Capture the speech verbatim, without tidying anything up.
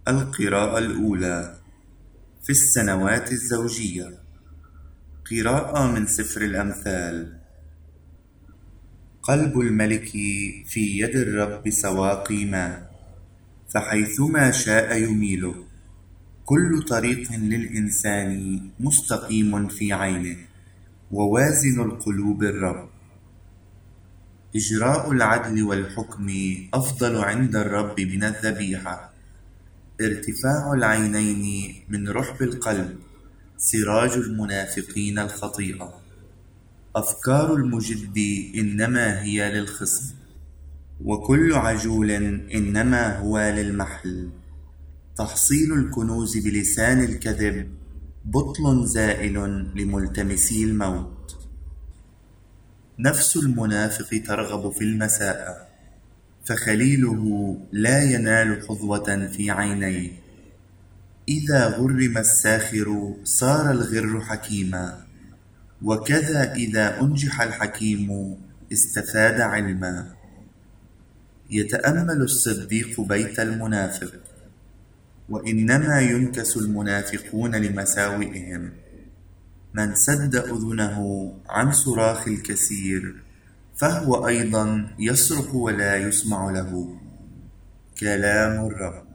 القراءة الأولى في السنوات الزوجية. قراءة من سفر الأمثال. قلب الملك في يد الرب سواقي ماء، فحيثما شاء يميله. كل طريق للإنسان مستقيم في عينه، ووازن القلوب الرب. إجراء العدل والحكم أفضل عند الرب من الذبيحة. ارتفاع العينين من رحب القلب سراج المنافقين الخطيئة. أفكار المجد إنما هي للخصم، وكل عجول إنما هو للمحل. تحصيل الكنوز بلسان الكذب بطل زائل لملتمسي الموت. نفس المنافق ترغب في المساء، فخليله لا ينال حظوة في عينيه. إذا غرم الساخر صار الغر حكيما، وكذا إذا أنجح الحكيم استفاد علما. يتأمل الصديق بيت المنافق، وإنما ينكس المنافقون لمساوئهم. من سد أذنه عن صراخ الكثير فهو أيضا يصرخ ولا يسمع له. كلام الرب.